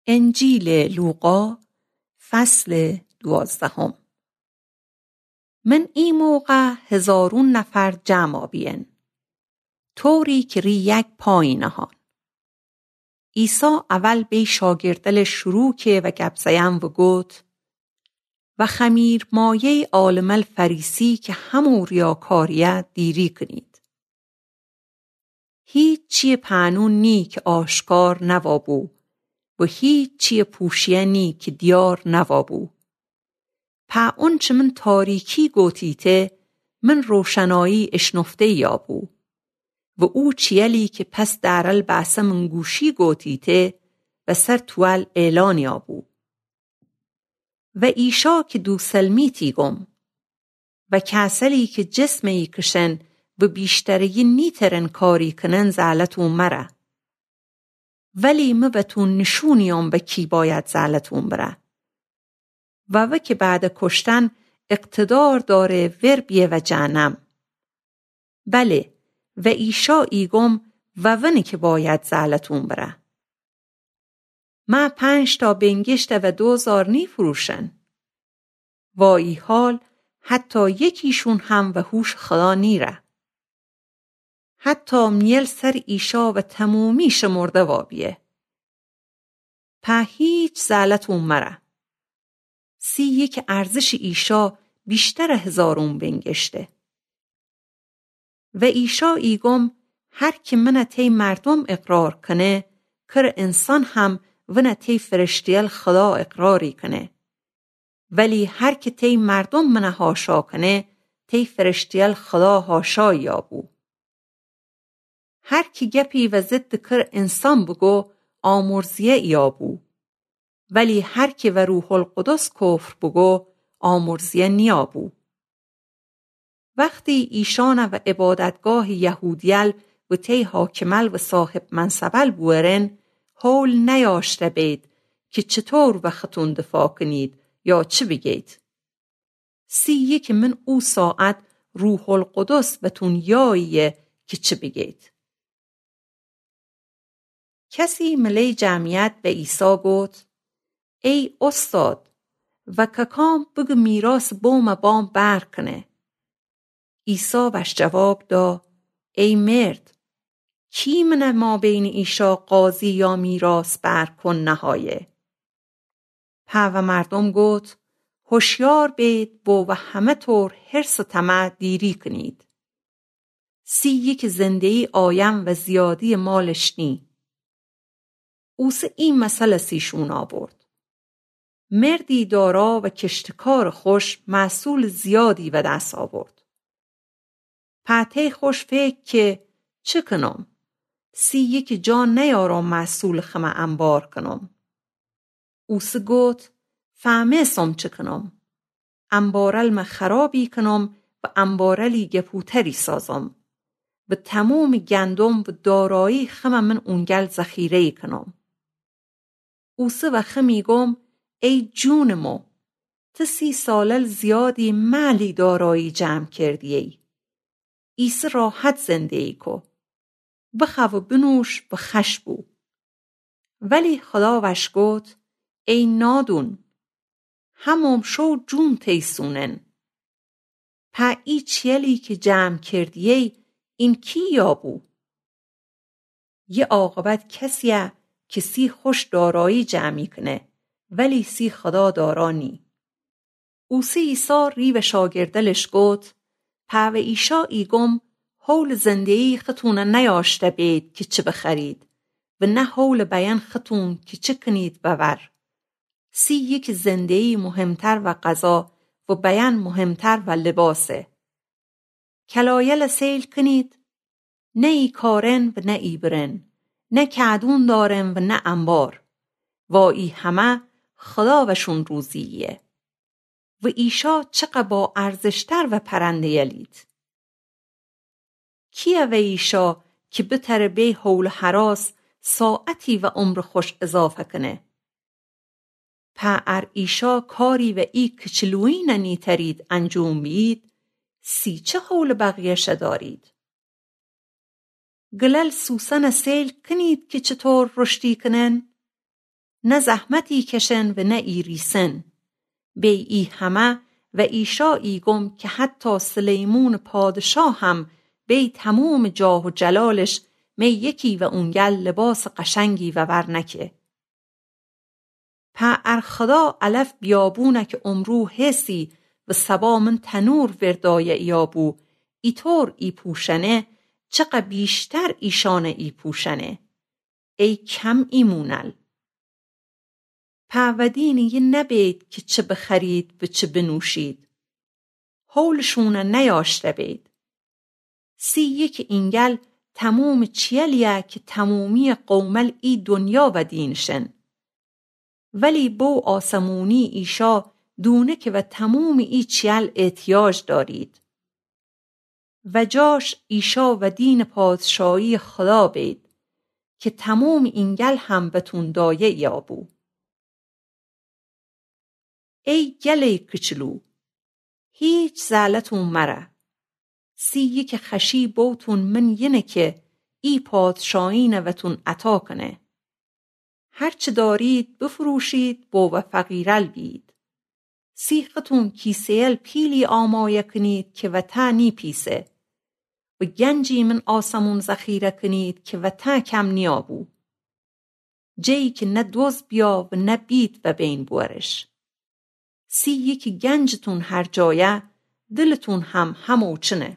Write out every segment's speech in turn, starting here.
انجیل لوقا فصل 12. من این موقع 1000 نفر جمع بین طوری که یک پایینه هان. عیسی اول به شاگردل شروع که و گبزیم و گوت و خمیر مایه عالم الفریسی که همو ریاکاریه دیری کنید. هیچ چی پانون نی که آشکار نوابو و هیچ چی پوشیه نی که دیار نوابو. پا اون چه من تاریکی گوتیته من روشنایی اشنفته یابو و او چیلی که پس درل بحثه من گوشی گوتیته و سر توال اعلان یابو. و ایشا که دو سلمیتی گم و کسلی که جسمی کشن و بیشتری نیترن کاری کنن زالتون مره. ولی مبتون نشونیم به کی باید زالتون بره. و که بعد کشتن اقتدار داره ور بیه و جهنم. بله و ایشا ایگم و ونی که باید زالتون بره. ما 5 تا بنگشت و 2000 نی فروشن. و ای حال حتی یکیشون هم و هوش خدا نیره. حتی میل سر ایشا و تمومی شمرده وابیه. په هیچ زالتون مره. 31 ارزش ایشا بیشتر 1000 بنگشته. و ایشا ایگم هر که من تی مردم اقرار کنه کر انسان هم ون تی فرشتیل خدا اقراری کنه. ولی هر که تی مردم من هاشا کنه تی فرشتیل خدا هاشا یابو. هر که گپی و ضد کر انسان بگو آمرزیه یابو. ولی هر که و روح القدس کفر بگو آمرزیه نیابو. وقتی ایشان و عبادتگاه یهودیل و تی حاکمل و صاحب منصبل بورن حول نیاشته بید که چطور وقتون دفاع کنید یا چه بگید. 31 من او ساعت روح القدس بتون یاییه که چه بگید. کسی ملی جمعیت به عیسی گفت ای استاد و ککام بگو میراث بوم بام بر کنه. عیسی بش جواب دا ای مرد کی من ما بین ایشا قاضی یا میراث بر کن نهایه. و مردم گفت هوشیار بید بو و همه طور حرص و طمع دیری کنید. 31 زندگی آیم و زیادی مالش نی. اوس این مسئله سیشون آورد. مردی دارا و کشتکار خوش محصول زیادی به دست آورد. پته خوش فکر که چه کنم؟ 31 جان نیارم محصول خمه انبار کنم. اوس گوت فهمه سم چه کنم؟ انبارل ما خرابی کنم و انبارلی گپوتری سازم و تموم گندم و دارایی خمه من اونگل ذخیره کنم. اوس و خمی گم ای جون مو 30 سالل زیادی مالی دارایی جمع کردیی. ایس راحت زندگی کو. بخو و بنوش و خش بو. ولی خدا وش گوت ای نادون همم شو جون تیسونن. پا ای چیلی که جمع کردیی این کی یابو؟ یه عاقبت کسیه که 30 خوش دارایی جمعی کنه ولی 30 خدا دارانی. اوسی عیسی ری و شاگردلش گوت پا و ایشا ایگم حول زندگی خطونه نیاشته بید که چه بخرید و نه حول بیان خطون که چه کنید بور. 31 زندگی مهمتر و غذا و بیان مهمتر و لباسه. کلایل سیل کنید نه ای کارن و نه ای برن نه کعدون دارن و نه انبار و ای همه خدا وشون روزیه. و ایشا چقدر با ارزشتر و پرنده یلید. کیه و ایشا که بتره به حول حراس ساعتی و عمر خوش اضافه کنه. پا ار ایشا کاری و ای کچلوی ننی ترید انجام بید 30 چه حول بقیهش دارید. گلل سوسن سیل کنید که چطور رشدی کنن نه زحمتی کشن و نه ایریسن. بی ای همه و ایشا ایگم که حتی سلیمون پادشاه هم بی تموم جاه و جلالش می یکی و اونگل لباس قشنگی و ورنکه. پا ارخدا علف بیابونه که امرو حسی و سبا من تنور وردای ایابو ایطور ای پوشنه چقه بیشتر ایشانه ای پوشنه. ای کم ایمونل. پا ودینی یه نبید که چه بخرید و چه بنوشید. هولشونه نیاشته بید. 31 اینگل تموم چیلیه که تمومی قومل ای دنیا و دینشن. ولی بو آسمونی ایشا دونه که و تموم ای چیل احتیاج دارید. و جاش ایشا و دین پادشاهی خدا بید که تموم اینگل هم بتون دایه یابو. ای گله کچلو، هیچ زعلتون مره. 31 خشی بوتون من ینه که ای پادشاهینه و تون عطا کنه. هرچه دارید بفروشید بو و فقیرل بید. سیختون کیسیل پیلی آمایه کنید که و تا نی پیسه. و گنجی من آسمون ذخیره کنید که و تا کم نیابو. جایی که نه دوز بیا و نه بید و بین بورش. 31 گنجتون هر جایه دلتون هم هموچنه.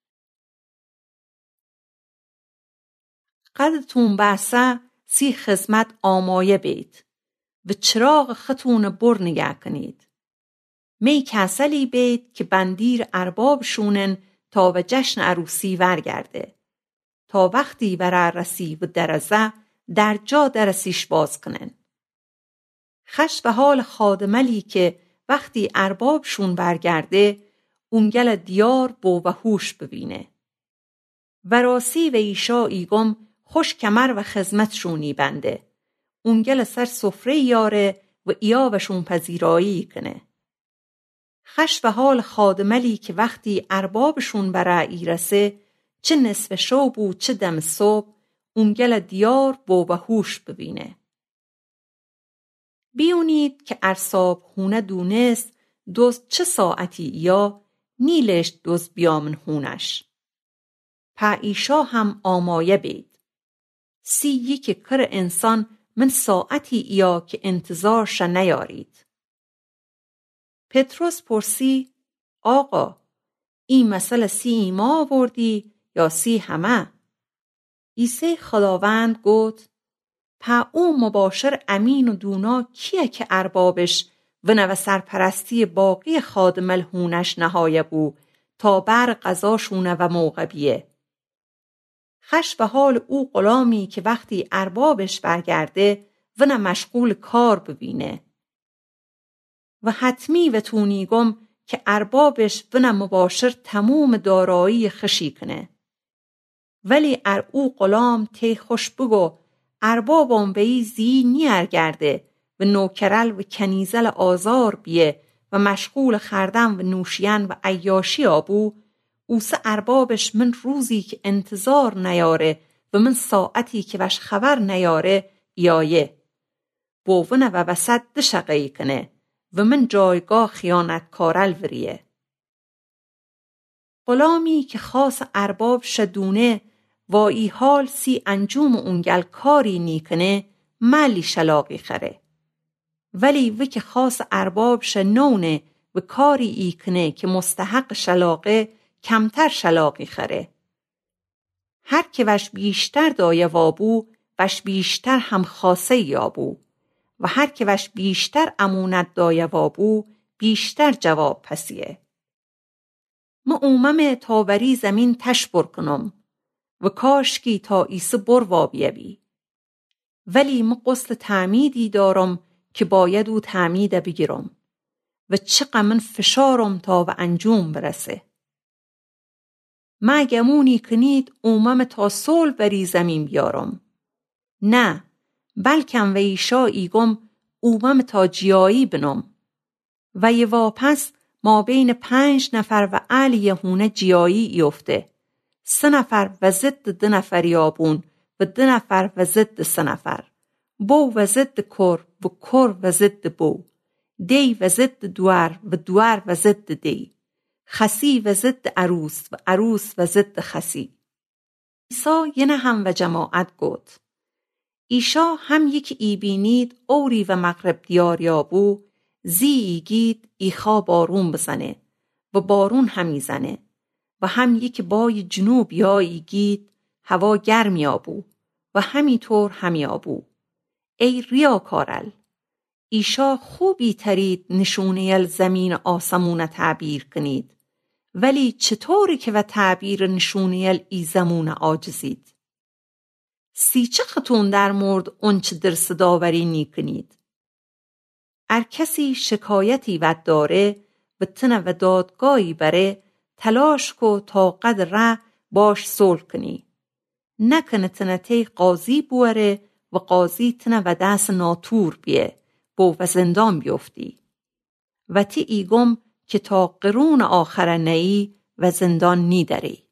قدتون بسه 30 خدمت آمایه بید و چراغ خطون بر نگه کنید. می کسلی بید که بندیر ارباب شونن تا و جشن عروسی ورگرده. تا وقتی ورر رسی و درزه در جا درسیش باز کنن. خش به حال خادملی که وقتی ارباب شون برگرده اونگل دیار بو و هوش ببینه. وراسی و ایشا ایگم خوش کمر و خدمت شونی بنده. اونگل سر سفره یاره و ایاوشون پذیرایی کنه. خش به حال خادملی که وقتی اربابشون برای ایرسه چه نصف شب و چه دم صبح اونگل دیار بو و هوش ببینه. بیونید که ارساب هونه دونست دوز چه ساعتی یا نیلش دوز بیامن هونش. پا ایشا هم آمایه بید. 31 کر انسان من ساعتی یا که انتظارش نیارید. پتروس پرسی آقا این مسئله 30 ایما آوردی یا 30 همه؟ عیسی خداوند گفت پا او مباشر امین و دونا کیه که اربابش و نو سرپرستی باقی خادمل هونش نهایه بو تا بر قضاشونه و موقبیه. خش به حال او غلامی که وقتی اربابش برگرده و نه مشغول کار ببینه. و حتمی و تونیگم که اربابش و نه مباشر تموم دارایی خشی کنه. ولی ار او غلام تی خوش بگو اربابم بی زی نیرگرده و نوکرل و کنیزل آزار بیه و مشغول خردن و نوشین و عیاشی آبو اوسه اربابش من روزی که انتظار نیاره و من ساعتی که وش خبر نیاره یایه بوونه و وسط دشقی کنه و من جایگاه خیانت کارل وریه. غلامی که خاص ارباب شدونه و ای حال 30 انجوم اونگل کاری نیکنه مالی شلاقی خره. ولی و که خاص ارباب شنونه و کاری ای کنه که مستحق شلاقه کمتر شلاقی خره. هر که وش بیشتر دایه وابو وش بیشتر هم خاصه یابو و هر که وش بیشتر امونت دایه وابو بیشتر جواب پسیه. ما اومم تا بری زمین تشبر کنم و کاشکی تا ایسه بروا بیبی. ولی ما قصد تعمیدی دارم که باید او تعمیده بگیرم و چقدر من فشارم تا و انجوم برسه. ما گمونی کنید اومم تا صلح بری زمین بیارم. نه بلکم و ایشا ایگم اومم تا جیایی بنم و یه واپس ما بین 5 نفر و علی هونه جیایی ایفته. 3 نفر و ضد 2 نفر یابون و 2 نفر و ضد 3 نفر بو و ضد کر و ضد بو، دی و ضد دوار و دوار و ضد دی، خسی و ضد عروس و عروس و ضد خسی. عیسی یه هم و جماعت گفت ایشا هم یک ای بینید اوری و مغرب دیار یابو زی ایگید ایخا بارون بزنه و بارون همی زنه و هم یک بای جنوب یا ایگید هوا گرم یابو و همینطور هم یابو. ای ریاکارل، ایشا خوبی ترید نشونه زمین آسمون تعبیر کنید، ولی چطوری که و تعبیر نشونه ای زمون عاجزید؟ سیچه خطون در مورد اونچه در صداوری نی کنید. ار کسی شکایتی ود داره و تنه و دادگاهی بره، تلاش کو تا قدر باش صلح کنی. نکنه تنه تی قاضی بوره و قاضی تنه و دست ناتور بیه بو و زندان بیفتی. و تی ایگم که تا قرون آخر نئی و زندان نی داری.